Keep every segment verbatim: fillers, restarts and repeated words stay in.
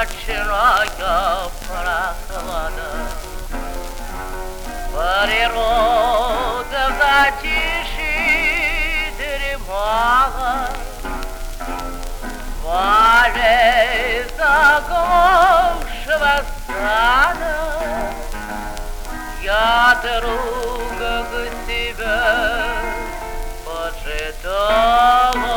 ночная прохлада. Природа в затишье дремала, поле заглохшего сада. Я друга к себе почитала.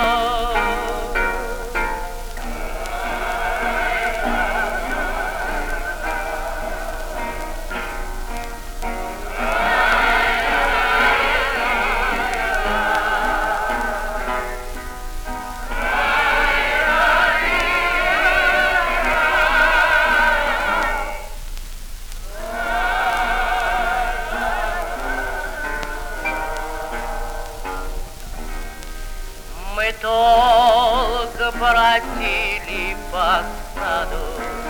Мы долго бродили по саду,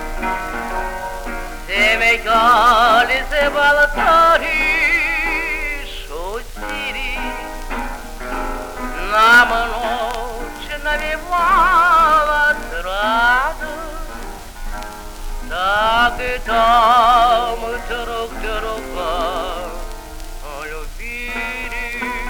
смеялись, болтали, шутили. Нам ночь навевала сразу, так и там друг друга любили.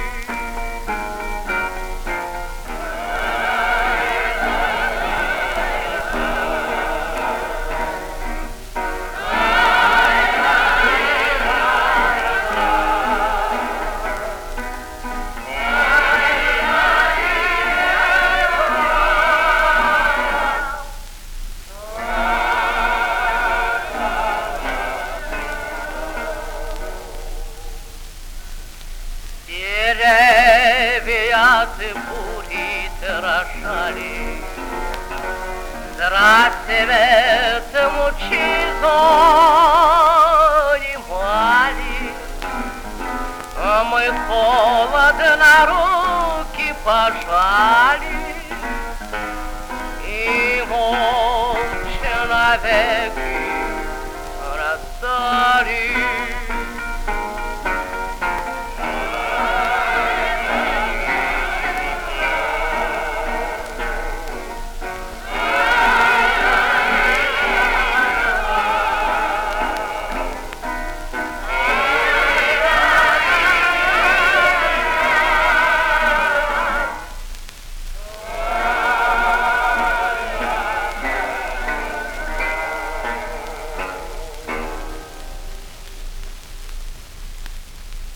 Деревья бури дрожали, рассвет мучи занимали. Мы холодно руки пожали и молча навеки расстались.